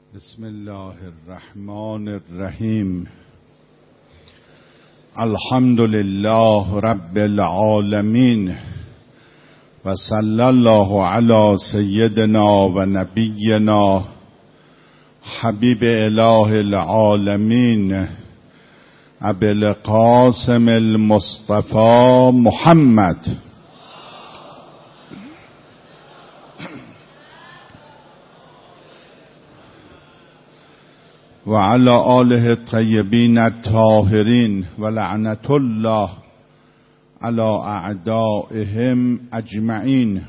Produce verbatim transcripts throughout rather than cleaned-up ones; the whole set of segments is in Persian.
بسم الله الرحمن الرحیم. الحمد لله رب العالمین و صلی الله علی سیدنا و نبینا حبیب اله العالمین ابی القاسم المصطفى محمد و علی آله الطیبین الطاهرین و لعنت الله علی اعدائهم اجمعین.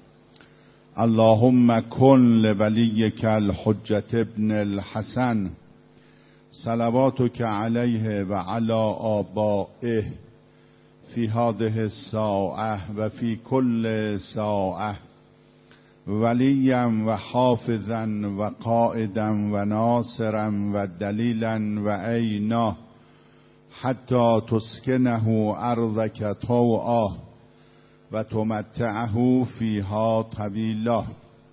اللهم کن لولیک الحجة ابن الحسن صلواتک علیه و علی آبائه فی هذه الساعة و فی کل ساعة ولیا و حافظا و قائدا و ناصرا و دلیلا و عینا حتی تسکنه ارضک طوعا و تمتعه فیها طویلا.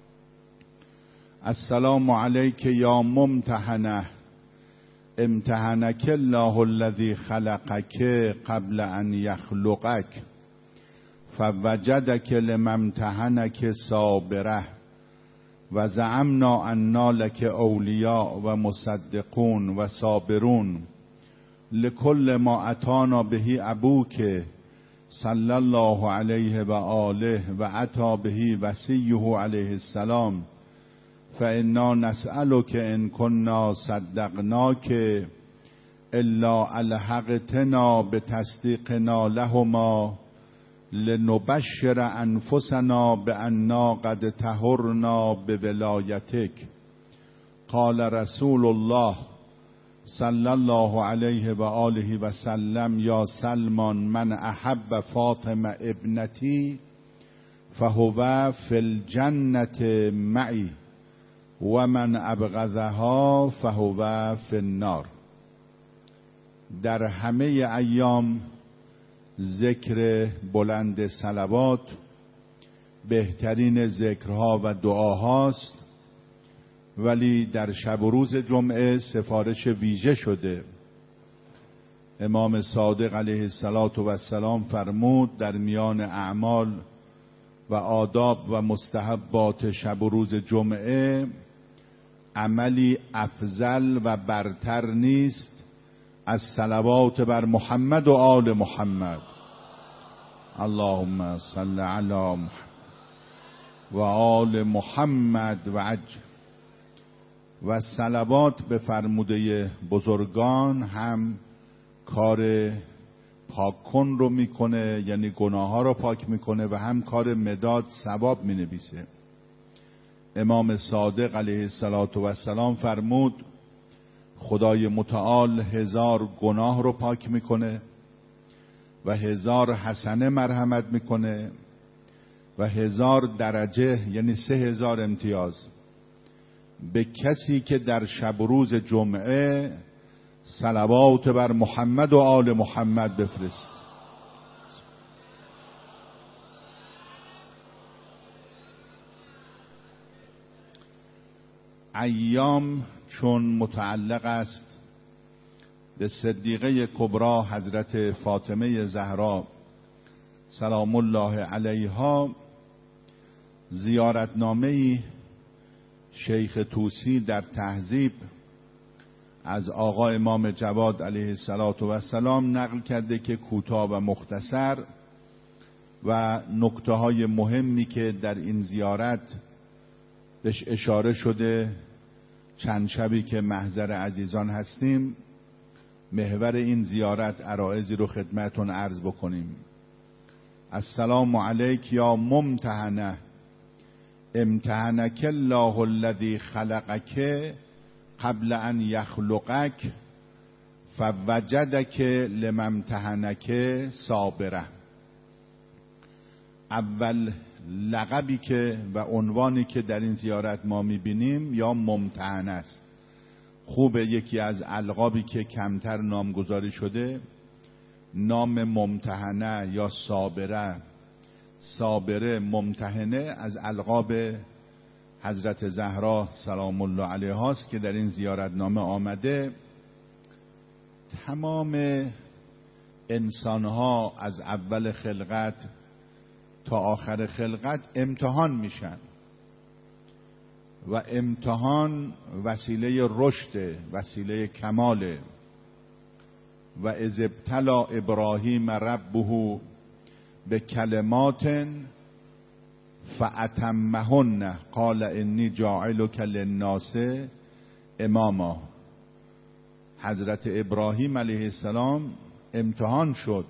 السلام علیک یا ممتحنه امتحنک الله الذی خلقک قبل ان یخلقک فوجدک لما امتحنک صابره و زعمنا انا لک اولیاء و مصدقون و صابرون لکل ما اتانا بهی ابوک صلی الله علیه و آله و اتی بهی وصیه علیه السلام فانا نسألک ان کنا صدقناک الا الحقتنا بتصدیقنا لهما لنبشر انفسنا بأننا قد طهرنا بولایتک. قال رسول الله صلی الله علیه و آله و سلم یا سلمان من احب فاطمه ابنتی فهو فی الجنة معی و من ابغضها فهو فی النار. در همه ایام ذکر بلند صلوات بهترین ذکرها و دعاهاست، ولی در شب و روز جمعه سفارش ویژه شده. امام صادق علیه السلام فرمود در میان اعمال و آداب و مستحبات شب و روز جمعه عملی افضل و برتر نیست از صلوات بر محمد و آل محمد. اللهم صل علی محمد و آل محمد و عجل. و صلوات به فرموده بزرگان هم کار پاک کن رو میکنه، یعنی گناه ها رو پاک میکنه، و هم کار مداد ثواب مینویسه. امام صادق علیه السلام فرمود خدای متعال هزار گناه رو پاک میکنه و هزار حسنه مرحمت میکنه و هزار درجه یعنی سه هزار امتیاز به کسی که در شب و روز جمعه صلوات بر محمد و آل محمد بفرست. ایام چون متعلق است به صدیقه کبری حضرت فاطمه زهرا سلام الله علیها، زیارتنامه‌ای شیخ طوسی در تهذیب از آقا امام جواد علیه السلام نقل کرده که کوتاه و مختصر و نکته های مهمی که در این زیارت بهش اشاره شده چند شبی که محضر عزیزان هستیم محور این زیارت عرایضی رو خدمتون عرض بکنیم. السلام علیک یا ممتحنه امتحنک الله الذی خلقک قبل ان یخلقک فوجدک لما امتحنک صابره. اول لقبی که و عنوانی که در این زیارت ما میبینیم یا ممتحنه است. خوبه یکی از القابی که کمتر نامگذاری شده نام ممتحنه یا صابره. صابره ممتحنه از القاب حضرت زهرا سلام الله علیها است که در این زیارتنامه آمده تمام انسانها از اول خلقت تا آخر خلقت امتحان میشن و امتحان وسیله رشد، وسیله کماله. و اذ ابتلی ابراهیم ربه به کلمات فاتمهن قال انی جاعلک للناس اماما. حضرت ابراهیم علیه السلام امتحان شد.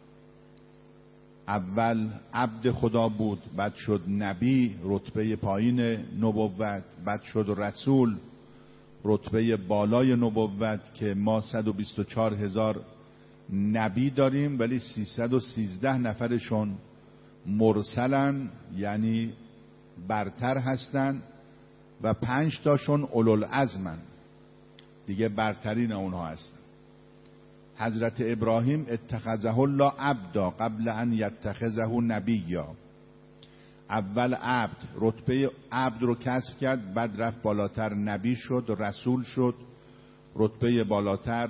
اول عبد خدا بود، بعد شد نبی، رتبه پایین نبوت، بعد شد رسول، رتبه بالای نبوت که ما صد و بیست و چهار هزار نبی داریم ولی سیصد و سیزده نفرشون مرسلن، یعنی برتر هستن، و پنج تاشون اولوالعزمن، دیگه برترین اونها هستن. حضرت ابراهیم اتخذه الله عبدا قبل ان یتخذه نبیا. اول عبد، رتبه عبد رو کسب کرد، بعد رفت بالاتر نبی شد، رسول شد، رتبه بالاتر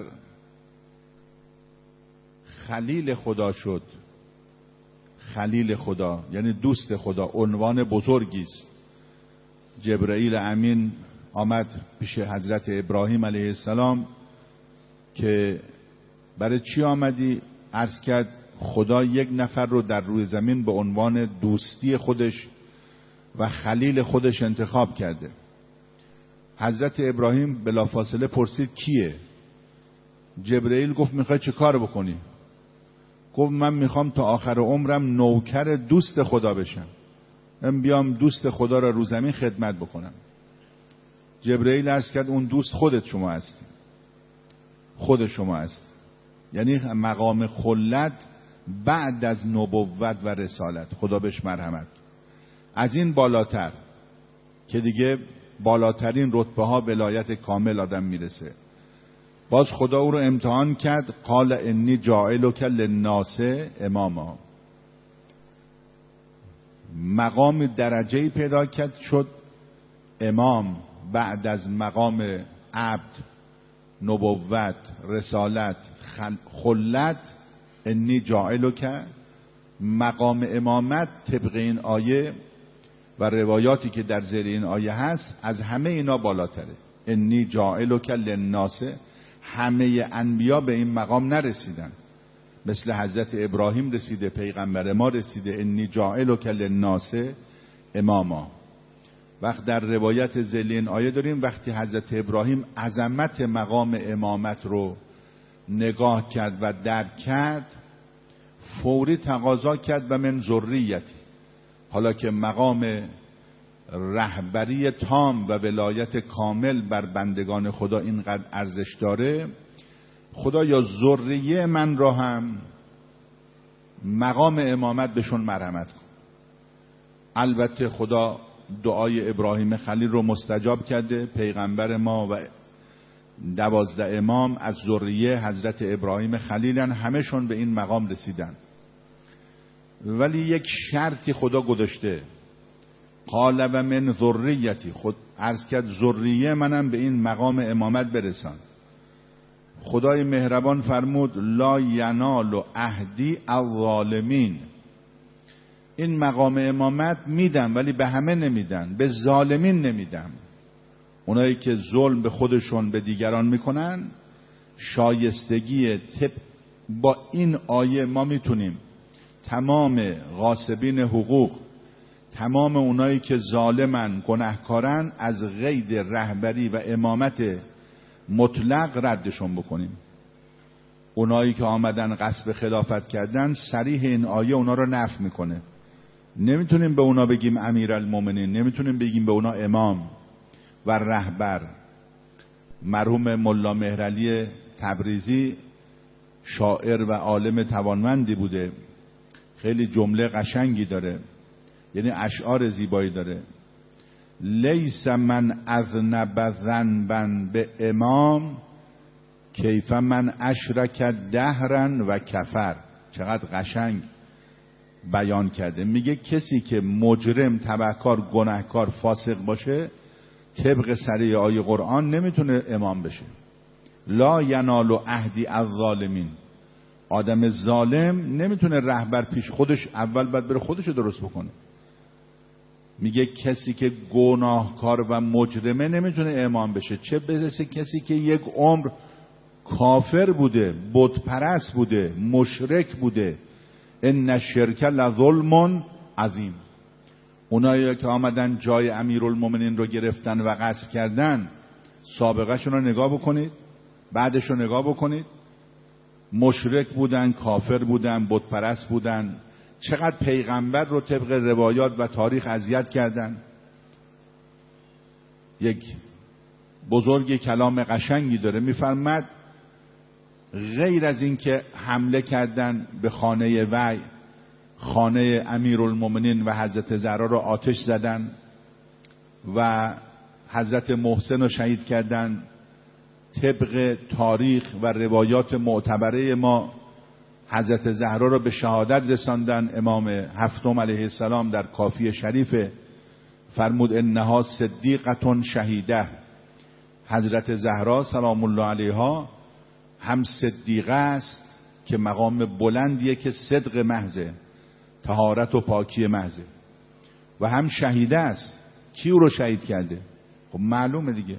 خلیل خدا شد. خلیل خدا یعنی دوست خدا، عنوان بزرگی است. جبرئیل امین آمد پیش حضرت ابراهیم علیه السلام که برای چی آمدی؟ عرض کرد خدا یک نفر رو در روی زمین به عنوان دوستی خودش و خلیل خودش انتخاب کرده. حضرت ابراهیم بلافاصله پرسید کیه؟ جبرئیل گفت میخوای چه کار بکنی؟ گفت من میخوام تا آخر عمرم نوکر دوست خدا بشم، من بیام دوست خدا را رو زمین خدمت بکنم. جبرئیل عرض کرد اون دوست خودت شما هستی، خود شما هست. یعنی مقام خلت بعد از نبوت و رسالت، خدا بهش مرحمت. از این بالاتر که دیگه بالاترین رتبه ها ولایت کامل آدم میرسه، باز خدا او رو امتحان کرد. قال انی جاعلک للناس اماما. مقام درجه‌ای پیدا کرد شد امام بعد از مقام عبد، نبوت، رسالت، خلت. انی جاعلک، مقام امامت طبق این آیه و روایاتی که در زیر این آیه هست از همه اینا بالاتره. انی جاعلک للناس. همه انبیا به این مقام نرسیدن، مثل حضرت ابراهیم رسیده، پیغمبر ما رسیده. انی جاعلک للناس اماما. وقت در روایت ذیل این آیه داریم وقتی حضرت ابراهیم عظمت مقام امامت رو نگاه کرد و درک کرد، فوری تقاضا کرد و من ذریتی. حالا که مقام رهبری تام و ولایت کامل بر بندگان خدا اینقدر ارزش داره، خدا یا ذریه من را هم مقام امامت بهشون مرحمت کن. البته خدا دعای ابراهیم خلیل رو مستجاب کرده. پیغمبر ما و دوازده امام از ذریه حضرت ابراهیم خلیلن، همشون به این مقام رسیدن. ولی یک شرطی خدا گذاشته. قال و من ذریتی، خود عرض کرد ذریه منم به این مقام امامت برسان. خدای مهربان فرمود لا ینال عهدی الظالمین. این مقام امامت میدم ولی به همه نمیدن، به ظالمین نمیدم. اونایی که ظلم به خودشون به دیگران میکنن، شایستگی طب با این آیه ما میتونیم تمام غاصبین حقوق، تمام اونایی که ظالمن، گناهکارن، از قید رهبری و امامت مطلق ردشون بکنیم. اونایی که آمدن غصب خلافت کردن، صریح این آیه اونا رو نفی میکنه. نمیتونیم به اونا بگیم امیرالمومنین، نمیتونیم بگیم به اونا امام و رهبر. مرحوم ملا مهرعلی تبریزی شاعر و عالم توانمندی بوده، خیلی جمله قشنگی داره، یعنی اشعار زیبایی داره. لیس من اذنب ذنبا به امام کیف من اشرک دهرا و کفر. چقدر قشنگ. بیان کرده. میگه کسی که مجرم، تبهکار، گناهکار، فاسق باشه طبق صریح آیه قرآن نمیتونه امام بشه. لا ینال عهدی الظالمین. آدم ظالم نمیتونه رهبر پیش خودش، اول باید بره خودش رو درست بکنه. میگه کسی که گناهکار و مجرمه نمیتونه امام بشه، چه برسه کسی که یک عمر کافر بوده، بت پرست بوده، مشرک بوده. ان الشرک لظلم عظیم. اونایی که آمدن جای امیرالمومنین رو گرفتن و غصب کردن، سابقه شون رو نگاه بکنید، بعدش رو نگاه بکنید. مشرک بودن، کافر بودن، بت پرست بودن. چقدر پیغمبر رو طبق روایات و تاریخ اذیت کردن. یک بزرگ کلام قشنگی داره، میفرماد غیر از این که حمله کردن به خانه وحی، خانه امیرالمومنین و حضرت زهرا رو آتش زدن و حضرت محسن رو شهید کردن، طبق تاریخ و روایات معتبره ما حضرت زهرا رو به شهادت رساندن. امام هفتم علیه السلام در کافی شریف فرمود انها صدیقه شهیده. حضرت زهرا سلام الله علیها هم صدیقه است که مقام بلندیه که صدق محضه، طهارت و پاکی محضه، و هم شهیده است. کی او رو شهید کرده؟ خب معلومه دیگه.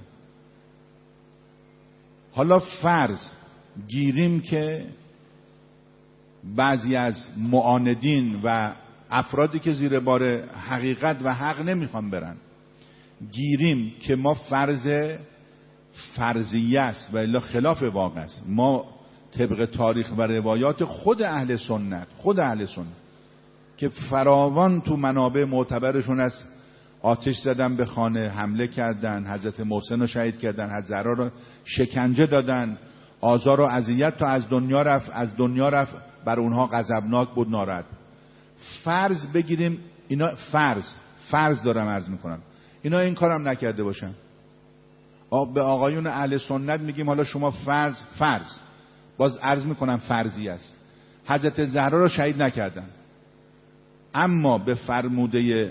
حالا فرض گیریم که بعضی از معاندین و افرادی که زیر بار حقیقت و حق نمیخوان برن، گیریم که ما فرض فرضیه است و الا خلاف واقع است. ما طبق تاریخ و روایات خود اهل سنت خود اهل سنت که فراوان تو منابع معتبرشون است، آتش زدن به خانه، حمله کردن، حضرت محسن رو شهید کردن، حضرت زهرا رو شکنجه دادن، آزار و اذیت تا از دنیا رفت، از دنیا رفت، بر اونها غضبناک بود، ناراحت. فرض بگیریم اینا، فرض فرض دارم عرض میکنم، اینا این کارم نکرده باشن. به آقایون اهل سنت میگیم حالا شما فرض فرض باز عرض میکنم فرضی است، حضرت زهرا رو شهید نکردن، اما به فرموده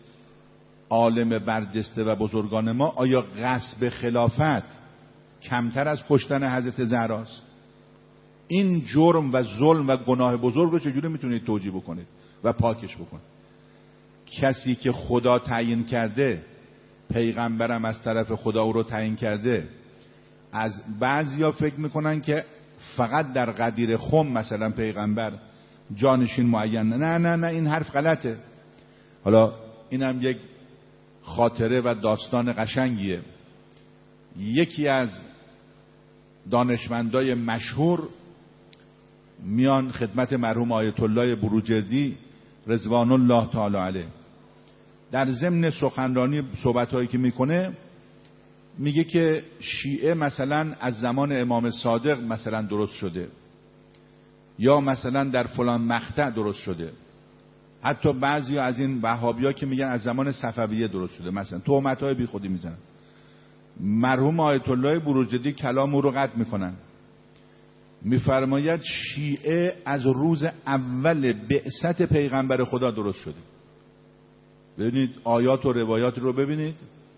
عالم برجسته و بزرگان ما آیا غصب خلافت کمتر از کشتن حضرت زهراست؟ این جرم و ظلم و گناه بزرگ رو چجوری میتونید توجیه بکنید و پاکش بکنید؟ کسی که خدا تعیین کرده، پیغمبرم از طرف خدا او رو تعیین کرده. از بعضیا فکر میکنن که فقط در غدیر خم مثلا پیغمبر جانشین معین. نه نه نه، این حرف غلطه. حالا اینم یک خاطره و داستان قشنگیه. یکی از دانشمندای مشهور میان خدمت مرحوم آیت الله بروجردی رضوان الله تعالی علیه، در ضمن سخنرانی صحبت‌هایی که میکنه میگه که شیعه مثلا از زمان امام صادق مثلا درست شده، یا مثلا در فلان مقطع درست شده. حتی بعضی از این وهابی‌ها که میگن از زمان صفویه درست شده، مثلا تهمت‌های بی خودی میزنن. مرحوم آیت الله بروجردی کلام او رو قطع میکنن، میفرماید شیعه از روز اول بعثت پیغمبر خدا درست شده. ببینید آیات و روایات رو ببینید.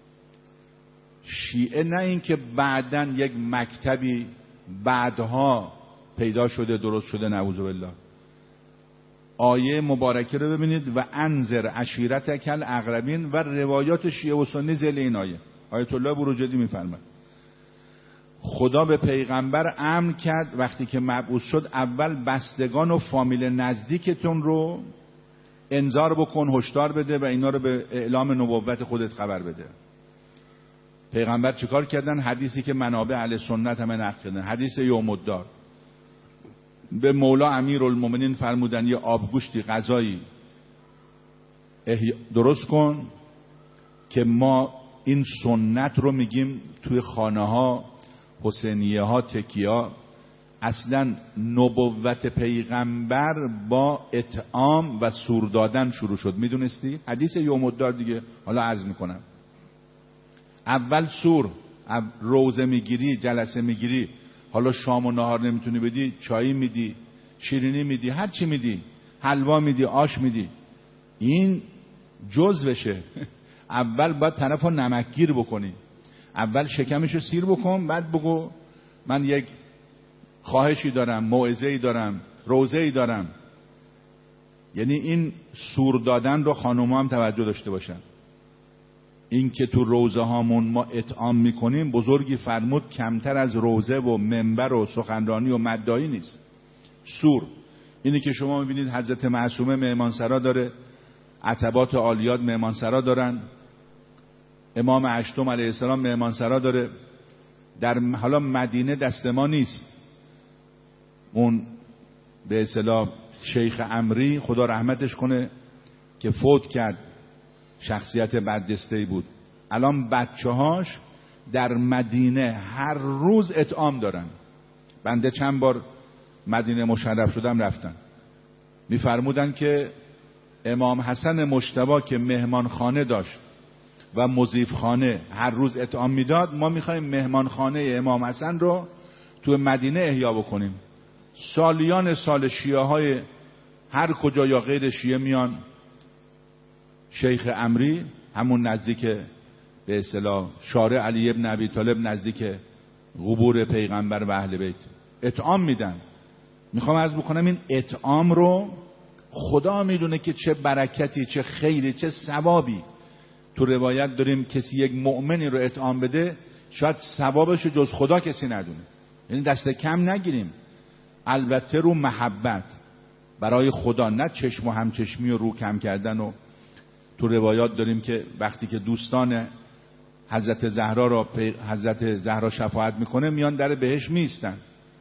شیعه نه این که بعدن یک مکتبی بعدها پیدا شده درست شده، نعوذ بالله. آیه مبارکه رو ببینید و انذر عشیرتک الاقربین و روایات شیعه و سنی ذیل این آیه. آیت الله بروجردی میفرماید خدا به پیغمبر امر کرد وقتی که مبعوث شد اول بستگان و فامیل نزدیکتون رو انذار بکن، هشدار بده و اینا رو به اعلام نبوت خودت خبر بده. پیغمبر چیکار کردن؟ حدیثی که منابع اهل سنت همه نقل کردن، حدیث یوم الدار. به مولا امیرالمومنین فرمودن یه آبگوشتی غذایی درست کن که ما این سنت رو میگیم توی خانه ها، حسینیه ها، تکیه ها. اصلا نبوت پیغمبر با اطعام و سور دادن شروع شد، میدونستی؟ حدیث یوم الدار دیگه، حالا عرض میکنم. اول سور، روزه میگیری، جلسه میگیری، حالا شام و نهار نمیتونی بدی، چایی میدی، شیرینی میدی، هر چی میدی. حلوا میدی، آش میدی. این جزوشه. اول باید طرف رو نمکگیر بکنی، اول شکمشو سیر بکن، بعد بگو من یک خواهشی دارم، موعظه‌ای دارم، روزه‌ای دارم. یعنی این سور دادن رو خانوما هم توجه داشته باشن. این که تو روزه هامون ما اطعام میکنیم، بزرگی فرمود کمتر از روزه و منبر و سخنرانی و مدعایی نیست. سور اینی که شما میبینید حضرت معصومه مهمانسرا داره، عتبات عالیات مهمانسرا دارن، امام هشتم علیه السلام مهمانسرا داره. در حالا مدینه دست ما نیست، اون به اصطلاح شیخ عمری خدا رحمتش کنه که فوت کرد، شخصیت برجسته‌ای بود. الان بچه‌هاش در مدینه هر روز اطعام دارن. بنده چند بار مدینه مشرف شدم رفتن، میفرمودن که امام حسن مجتبی که مهمان خانه داشت و مضیف خانه هر روز اطعام میداد، ما میخوایم مهمان خانه امام حسن رو تو مدینه احیا بکنیم. سالیان سال شیعه های هر کجا یا غیر شیعه میان شیخ عمری، همون نزدیک به اصطلاح شارع علی ابن ابی طالب، نزدیک قبور پیغمبر و اهل بیت، اطعام میدن. میخوام عرض بکنم این اطعام رو خدا میدونه که چه برکتی، چه خیری، چه ثوابی. تو روایت داریم کسی یک مؤمنی رو اطعام بده شاید ثوابش جز خدا کسی ندونه. یعنی دست کم نگیریم، البته رو محبت برای خدا، نه چشم و همچشمی و رو کم کردن. و تو روایات داریم که وقتی که دوستان حضرت زهرا را حضرت زهرا شفاعت میکنه میان در بهشت میستن،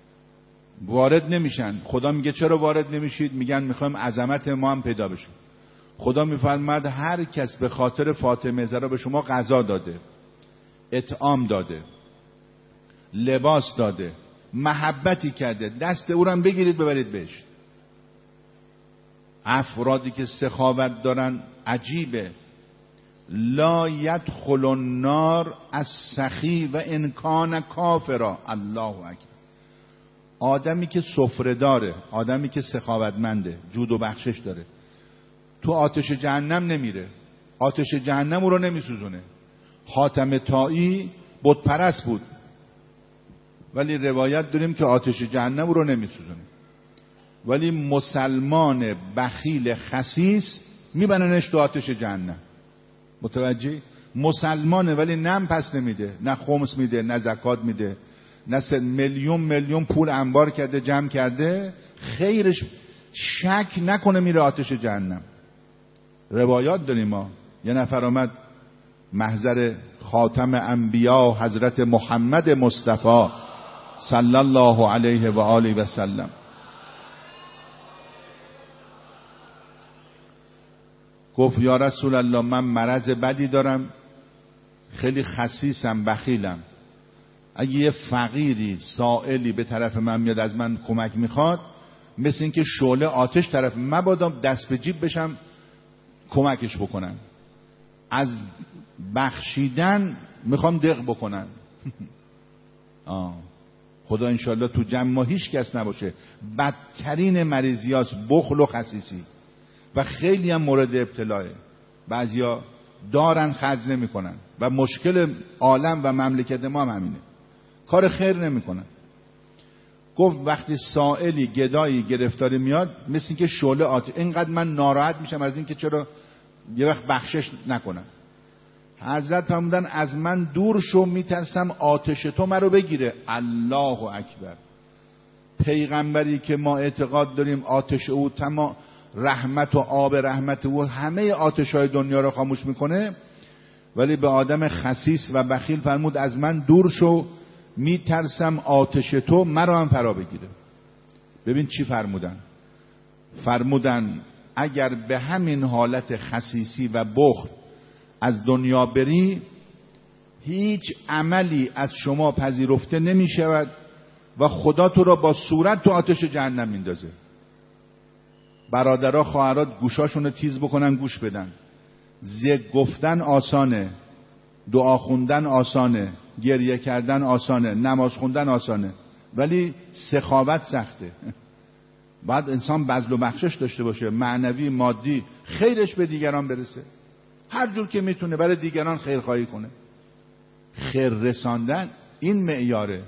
وارد نمیشن. خدا میگه چرا وارد نمیشید؟ میگن میخوایم عظمت ما هم پیدا بشه. خدا میفرماد هر کس به خاطر فاطمه زهرا به شما غذا داده، اطعام داده، لباس داده، محبتی کرده، دست او رو هم بگیرید ببرید بهش. افرادی که سخاوت دارن عجیبه. لا یدخل النار السخی و ان کان کافرا. الله اکبر. آدمی که سفره داره، آدمی که سخاوتمنده، جود و بخشش داره، تو آتش جهنم نمیره، آتش جهنم او رو نمیسوزونه. حاتم طایی بت پرست بود ولی روایت داریم که آتش جهنم او رو نمیسوزونه. ولی مسلمان بخیل خسیس میبرنش تو آتش جهنم. متوجه؟ مسلمانه ولی نم پس نمیده، نه خمس میده، نه زکات میده، نه میلیون میلیون پول انبار کرده جمع کرده، خیرش شک نکنه میره آتش جهنم. روایات داریم ما. یه نفر آمد محضر خاتم انبیا حضرت محمد مصطفی صلی الله علیه و آله و سلم، گفت یا رسول الله من مرض بدی دارم، خیلی خسیسم، بخیلم، اگه یه فقیری سائلی به طرف من میاد از من کمک میخواد، مثل این که شعله آتش طرف مبادا دست به جیب بشم کمکش بکنن، از بخشیدن میخوام دق بکنن. آه. خدا انشالله تو جمع ما هیچ کس نباشه. بدترین مریضیاست بخل و خسیسی و خیلی هم مورد ابتلاه. بعضیا دارن خرج نمی کنن و مشکل عالم و مملکت ما هم همینه، کار خیر نمی کنن. گفت وقتی سائلی گدایی گرفتاری میاد مثل این که شعله آتش، اینقدر من ناراحت میشم از این که چرا یه وقت بخشش نکنم. حضرت فرمودن از من دور شو، میترسم آتش تو مرا بگیره. الله اکبر. پیغمبری که ما اعتقاد داریم آتش او تمام رحمت و آب رحمت او همه آتش‌های دنیا رو خاموش میکنه، ولی به آدم خسیس و بخیل فرمود از من دور شو، میترسم آتش تو مرا هم فرا بگیره. ببین چی فرمودن؟ فرمودن اگر به همین حالت خسیسی و بخل از دنیا بری، هیچ عملی از شما پذیرفته نمی شود و خدا تو را با صورت تو آتش جهنم میندازه. برادرها خواهرات گوشاشون رو تیز بکنن گوش بدن. ذکر گفتن آسانه، دعا خوندن آسانه، گریه کردن آسانه، نماز خوندن آسانه، ولی سخاوت سخته. باید انسان بذل و بخشش داشته باشه، معنوی، مادی، خیرش به دیگران برسه، هر جور که میتونه برای دیگران خیرخواهی کنه. خیر رساندن این معیاره.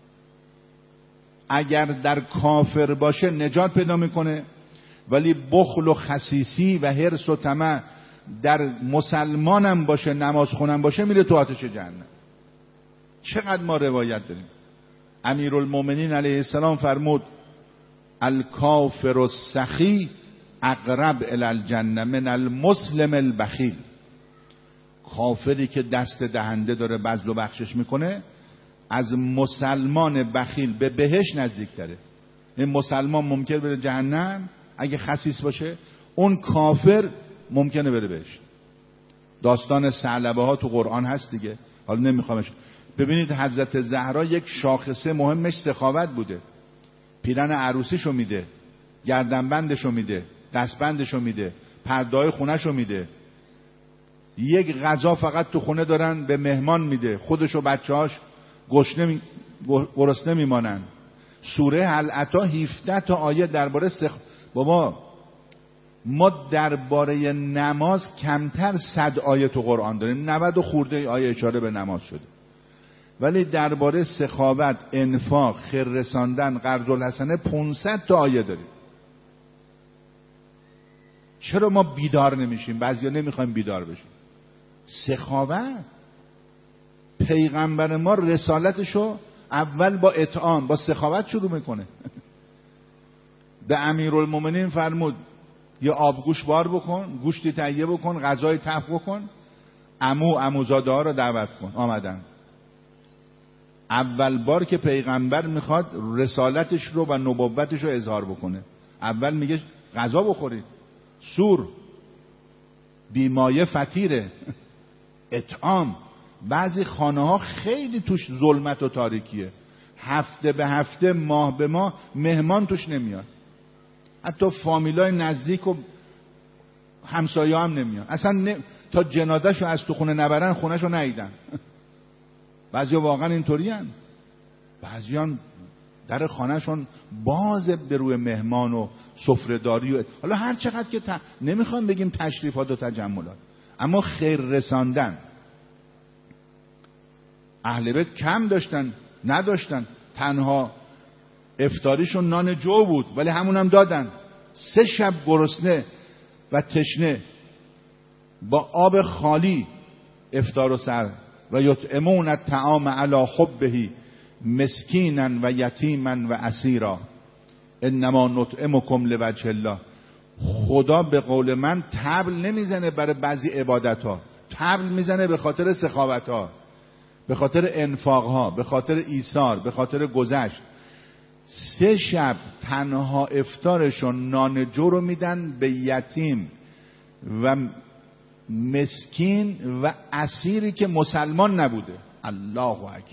اگر در کافر باشه نجات پیدا میکنه، ولی بخل و خسیسی و حرص و طمع در مسلمانم باشه، نماز خونم باشه، میره تو آتش جهنم. چقدر ما روایت داریم. امیرالمومنین علیه السلام فرمود الکافر السخی اقرب الی الجنه من المسلم البخیل. کافری که دست دهنده داره، بذل و بخشش میکنه، از مسلمان بخیل به بهشت نزدیکتره. این مسلمان ممکنه بره جهنم اگه خسیس باشه، اون کافر ممکنه بره بهشت. داستان ثعلبه ها تو قرآن هست دیگه، حالا نمیخوامش. ببینید حضرت زهرا یک شاخصه مهمش سخاوت بوده. پیرن عروسیشو میده، گردنبندشو میده، دستبندشو میده، پرده‌های خونهشو میده. یک غذا فقط تو خونه دارن به مهمان میده، خودش و بچه‌هاش گشنه می... گرسنه میمانن. سوره العطا هفده تا آیه درباره سخ... بابا ما درباره نماز کمتر صد آیه تو قرآن داریم، نود و خورده آیه اشاره به نماز شده، ولی درباره سخاوت، انفاق، خیر رساندن، قرض الحسنه پانصد تا آیه داریم. چرا ما بیدار نمیشیم؟ بعضیا نمیخوایم بیدار بشیم. سخاوت، پیغمبر ما رسالتشو اول با اطعام، با سخاوت شروع میکنه. به امیرالمومنین فرمود یه آبگوش بار بکن، گوشتی تهیه بکن، غذای تف بکن، عمو عموزاده ها رو دعوت کن. آمدن. اول بار که پیغمبر میخواد رسالتش رو و نبوتش رو اظهار بکنه، اول میگه غذا بخورید. سور بیمایه فطیره. اطعام. بعضی خانه ها خیلی توش ظلمت و تاریکیه، هفته به هفته، ماه به ماه مهمان توش نمیاد، حتی فامیلای نزدیک و همسایه هم نمیاد اصلا. نه... تا جنازه‌شو از تو خونه نبرن خونه‌شو ندیدن. بعضی واقعا اینطوری هن. بعضی هم در خانهشون باز به روی مهمان و سفره‌داری و حالا هر چقدر که ت... نمیخوام بگیم تشریفات و تجملات، اما خیر رساندن. اهل بیت کم داشتن، نداشتن، تنها افطاریشون نان جو بود، ولی همونم دادن. سه شب گرسنه و تشنه با آب خالی افطار و سر. و یطعمون الطعام علی حبه مسکینا و یتیما و اسیرا انما نطعمکم لوجه الله. خدا به قول من طبل نمیزنه برای بعضی عبادت ها، طبل میزنه به خاطر سخاوت ها، به خاطر انفاق ها، به خاطر ایثار، به خاطر گذشت. سه شب تنها افطارشون نان جو رو میدن به یتیم و مسکین و اسیری که مسلمان نبوده. الله اکبر.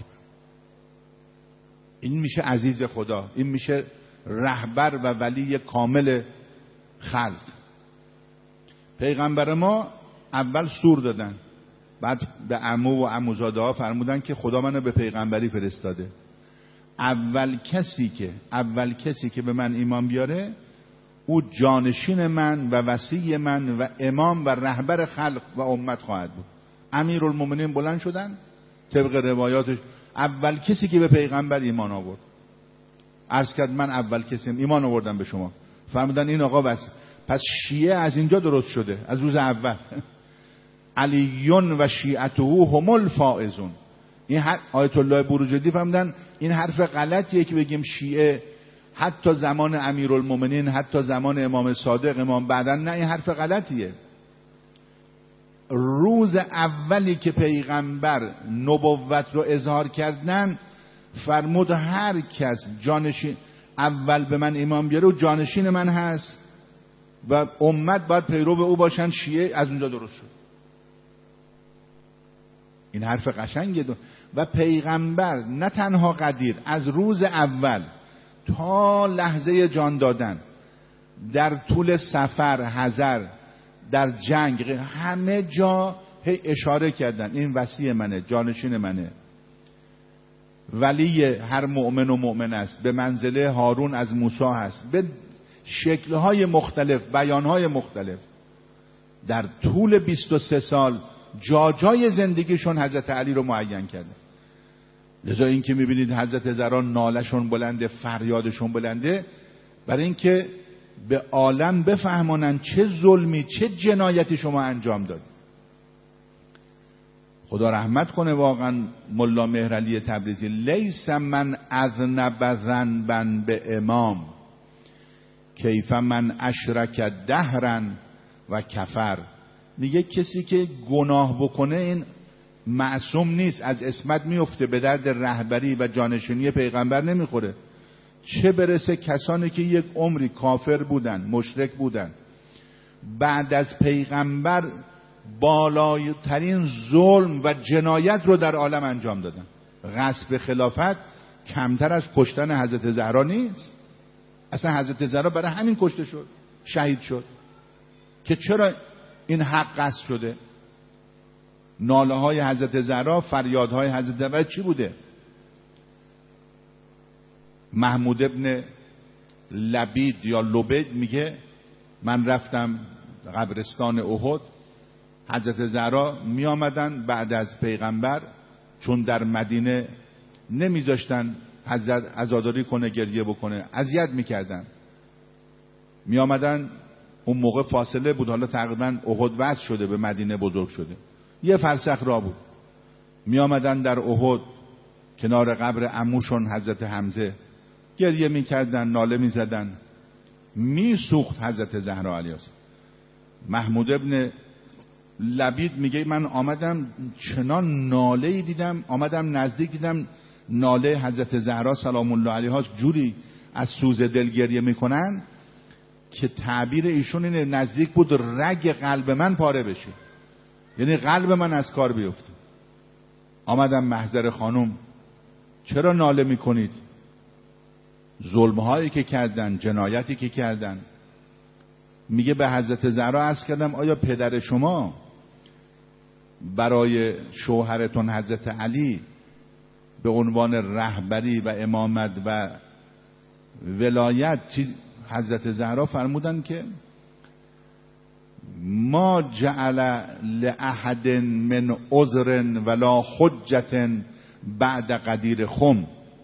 این میشه عزیز خدا، این میشه رهبر و ولی کامل خلق. پیغمبر ما اول سور دادن، بعد به عمو و عموزاده ها فرمودن که خدا منو به پیغمبری فرستاده. اول کسی که اول کسی که به من ایمان بیاره او جانشین من و وصی من و امام و رهبر خلق و امت خواهد بود. امیرالمومنین بلند شدن طبق روایاتش، اول کسی که به پیغمبر ایمان آورد عرض کرد من اول کسی ایمان آوردم به شما. فرمودن این آقا بس. پس شیعه از اینجا درست شده، از روز اول. علیون و شیعته هم الفائزون. این آیت الله بروجردی فرمودن این حرف غلطیه که بگیم شیعه حتی زمان امیرالمومنین، حتی زمان امام صادق، امام بعدن، نه، این حرف غلطیه. روز اولی که پیغمبر نبوت رو اظهار کردن فرمود هر کس جانشین اول به من ایمان بیاره و جانشین من هست و امت باید پیرو به او باشن. شیعه از اونجا درست شد. این حرف قشنگه. و پیغمبر نه تنها قدیر، از روز اول تا لحظه جان دادن، در طول سفر، حضر، در جنگ، همه جا هی اشاره کردن این وصی منه، جانشین منه، ولی هر مؤمن و مؤمن است، به منزله هارون از موسی هست. به شکل‌های مختلف، بیان‌های مختلف. در طول بیست و سه سال جا جای زندگیشون حضرت علی رو معین کرده. لذا این که میبینید حضرت زهرا نالشون بلنده، فریادشون بلنده، برای اینکه به عالم بفهمانن چه ظلمی، چه جنایتی شما انجام دادید. خدا رحمت کنه واقعا ملا مهرعلی تبریزی. لیس من اذنب ذنبا به امام کیف من اشرک دهرا و کفر. میگه کسی که گناه بکنه این معصوم نیست، از عصمت میفته، به درد رهبری و جانشینی پیغمبر نمیخوره. چه برسه کسانی که یک عمری کافر بودن، مشرک بودن، بعد از پیغمبر بالاترین ظلم و جنایت رو در عالم انجام دادن. غصب خلافت کمتر از کشتن حضرت زهرا نیست. اصلا حضرت زهرا برای همین کشته شد، شهید شد که چرا این حق قصد شده. ناله های حضرت زهرا، فریادهای حضرت زهرا چی بوده؟ محمود ابن لبید یا لبید میگه من رفتم قبرستان احد، حضرت زهرا می آمدن بعد از پیغمبر، چون در مدینه نمیذاشتن حضرت عزاداری کنه، گریه بکنه، اذیت میکردن. می آمدن، اون موقع فاصله بود، حالا تقریبا احد وصل شده به مدینه، بزرگ شده، یه فرسخ راه بود. می آمدن در احد کنار قبر عموشون حضرت حمزه گریه میکردن، ناله میزدن، میسوخت حضرت زهرا علیها السلام. محمود ابن لبید میگه من آمدم چنان ناله دیدم، آمدم نزدیک دیدم ناله حضرت زهرا سلام الله علیها جوری از سوز دل گریه میکنن که تعبیر ایشون اینه نزدیک بود رگ قلب من پاره بشه، یعنی قلب من از کار بیفته. آمدم محضر خانم، چرا ناله میکنید؟ ظلمهایی که کردن، جنایتی که کردن. میگه به حضرت زهرا عرض کردم آیا پدر شما برای شوهرتون حضرت علی به عنوان رهبری و امامت و ولایت چیز؟ حضرت زهرا فرمودن که ما جعل لأحد من عذر ولا حجة بعد قدیر خم.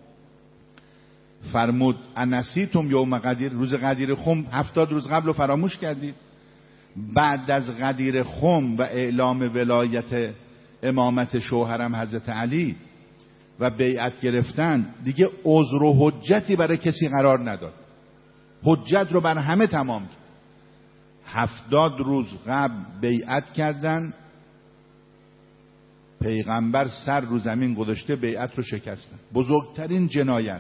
فرمود انسیتم یوم قدیر، روز قدیر خم هفتاد روز قبل رو فراموش کردید؟ بعد از قدیر خم و اعلام ولایت امامت شوهرم حضرت علی و بیعت گرفتن، دیگه عذر و حجتی برای کسی قرار نداد، حجت رو بر همه تمام کرد. هفتاد روز قبل بیعت کردن، پیغمبر سر رو زمین گذاشته بیعت رو شکستن. بزرگترین جنایت.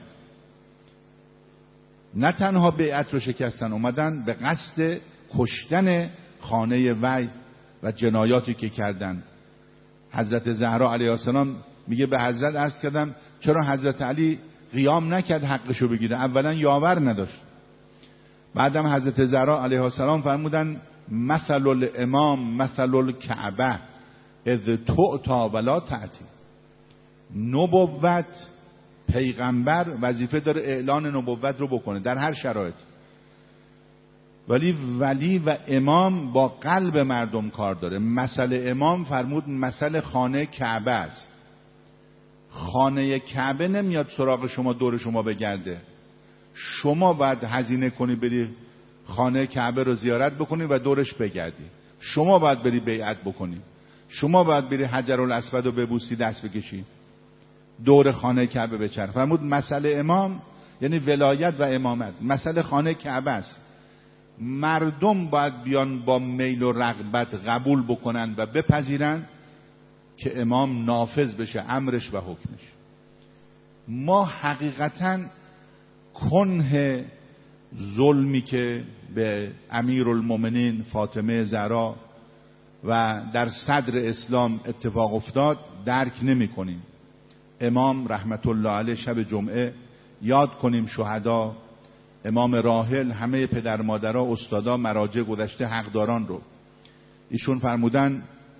نه تنها بیعت رو شکستن، اومدن به قصد کشتن خانه وی و جنایاتی که کردن. حضرت زهرا علیه السلام میگه به حضرت عرض کردم چرا حضرت علی قیام نکرد حقشو بگیره؟ اولا یاور نداشت. بعدم حضرت زهرا علیه السلام فرمودن مثل الامام مثل الکعبه اذ تعطا ولا تعطی. نبوت، پیغمبر وظیفه داره اعلان نبوت رو بکنه در هر شرایط، ولی ولی و امام با قلب مردم کار داره. مثل امام فرمود مثل خانه کعبه است. خانه کعبه نمیاد سراغ شما، دور شما بگرده. شما باید هزینه کنی بری خانه کعبه رو زیارت بکنی و دورش بگردی. شما باید بری بیعت بکنی. شما باید بری حجر الاسود رو ببوسی، دست بکشی، دور خانه کعبه بچرخ. فرمود مسئله امام یعنی ولایت و امامت، مسئله خانه کعبه است. مردم باید بیان با میل و رغبت قبول بکنن و بپذیرن که امام نافذ بشه امرش و حکمش. ما حقیقتاً کنه ظلمی که به امیرالمومنین فاطمه زهرا و در صدر اسلام اتفاق افتاد درک نمی کنیم. امام رحمت الله علیه شب جمعه یاد کنیم شهدا، امام راحل، همه پدر مادرها، استادا، مراجع گذشته، حقداران رو. ایشون فرمودن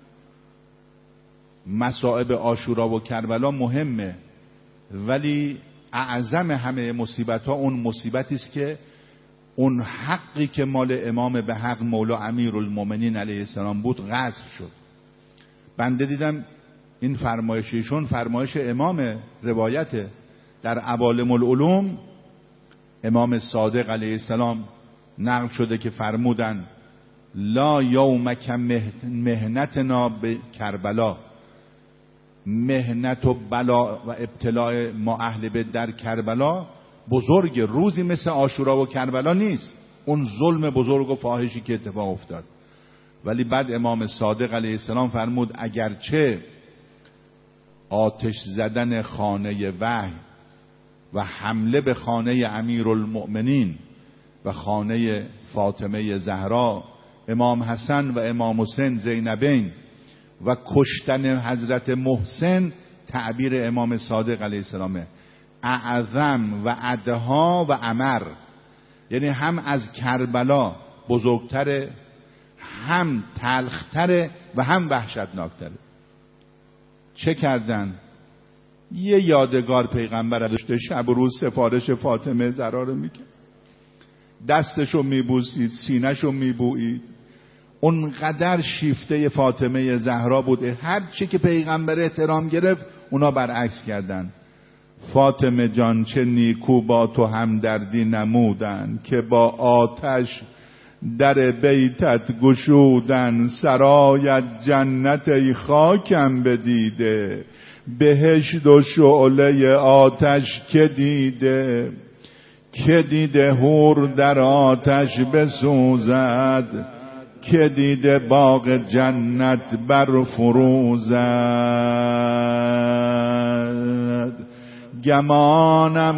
مصائب عاشورا و کربلا مهمه، ولی اعظم همه مصیبت ها اون مصیبتی است که اون حقی که مال امام به حق مولا امیرالمومنین علیه السلام بود غصب شد. بنده دیدم این فرمایش ایشون فرمایش امام روایته. در عوالم العلوم امام صادق علیه السلام نقل شده که فرمودن لا یومک مهنتنا به کربلا، مهنت و بلا و ابتلاء ما اهل بیت در کربلا بزرگ، روزی مثل عاشورا و کربلا نیست، اون ظلم بزرگ و فاحشی که اتفاق افتاد. ولی بعد امام صادق علیه السلام فرمود اگرچه آتش زدن خانه وحی و حمله به خانه امیرالمؤمنین و خانه فاطمه زهرا، امام حسن و امام حسین زینبین و کشتن حضرت محسن، تعبیر امام صادق علیه السلامه، اعظم و ادها و امر، یعنی هم از کربلا بزرگتره، هم تلختره و هم وحشتناکتره. چه کردن؟ یه یادگار پیغمبر داشته، شب و روز سفارش فاطمه زهرا رو میکرد، دستشو میبوسید، سینهشو میبویید. اونقدر شیفته فاطمه زهرا بوده، هر چی که پیغمبر احترام گرفت اونا برعکس کردن. فاطمه جان چه نیکو با تو همدردی نمودن، که با آتش در بیتت گشودن، سرایت جنت ای خاکم بدیده، بهشت و شعله آتش که دیده، که دیده هور در آتش بسوزد، که دیده باغ جنت برفروزد. گمانم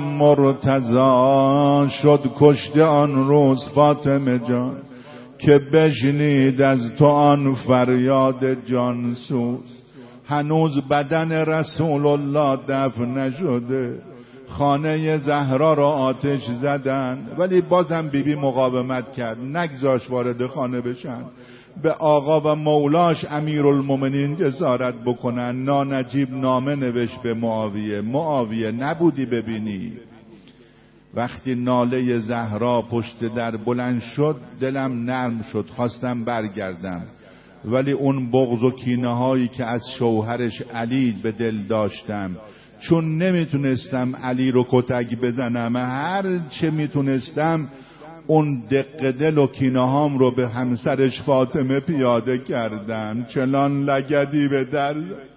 مرتضی شد کشته آن روز فاطمه جان، که بشنید از تو آن فریاد جانسوز. هنوز بدن رسول الله دفن نشده، خانه زهرا را آتش زدن، ولی بازم بیبی مقاومت کرد، نگذاشت وارد خانه بشن. به آقا و مولاش امیرالمومنین جسارت بکنن. نانجیب نامه نوشت به معاویه، معاویه نبودی ببینی؟ وقتی ناله زهرا پشت در بلند شد دلم نرم شد، خواستم برگردم، ولی اون بغض و کینه هایی که از شوهرش علی به دل داشتم، چون نمیتونستم علی رو کتک بزنم، هر چه میتونستم اون دق دل و کینه هام رو به همسرش فاطمه پیاده کردم. چنان لگدی به در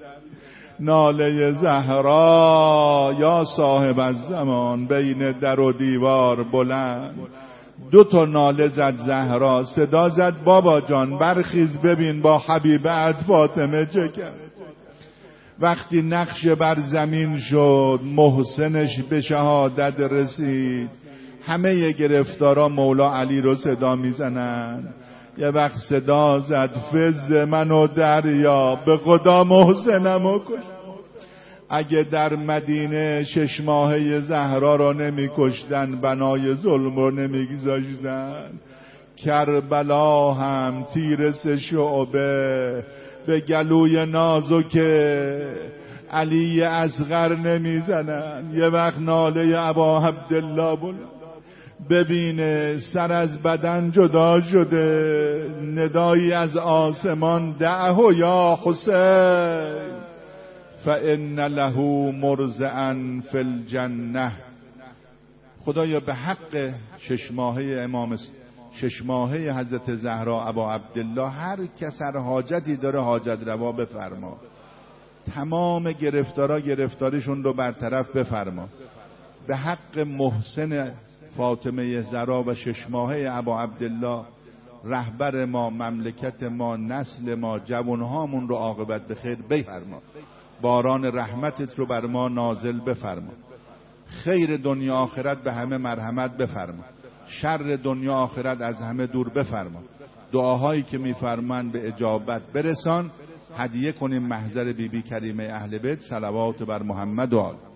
ناله زهرا، یا صاحب الزمان، بین در و دیوار بلند. دو تا ناله زد زهرا، صدا زد بابا جان برخیز ببین با حبیبت فاطمه چه کرد. وقتی نقش بر زمین شد، محسنش به شهادت رسید، همه گرفتارا مولا علی رو صدا میزنن. یه وقت صدا زد فز منو دریا، به خدا محسنمو کش. اگه در مدینه شش ماهه زهرا رو نمی کشتن، بنای ظلم رو نمی گذاشتن، کربلا هم تیر سه شعبه به گلوی نازک علی اصغر نمی زنن. یه وقت ناله ابا عبدالله بلند، ببینه سر از بدن جدا شده، ندایی از آسمان دعه یا حسین فان له مرضعا فی الجنه. خدایا به حق شش ماهه امام شش ماهه حضرت زهرا ابا عبدالله هر کس هر حاجتی داره حاجت روا بفرما، تمام گرفتارا گرفتاریشون رو برطرف بفرما. به حق محسن فاطمه زهرا و شش ماهه ابا عبدالله، رهبر ما، مملکت ما، نسل ما، جوانهامون رو عاقبت به خیر بفرما. باران رحمتت رو بر ما نازل بفرما. خیر دنیا آخرت به همه مرحمت بفرما، شر دنیا آخرت از همه دور بفرما. دعاهایی که میفرمند به اجابت برسان. هدیه کنیم محضر بی بی کریمه اهل بیت. صلوات بر محمد و آل.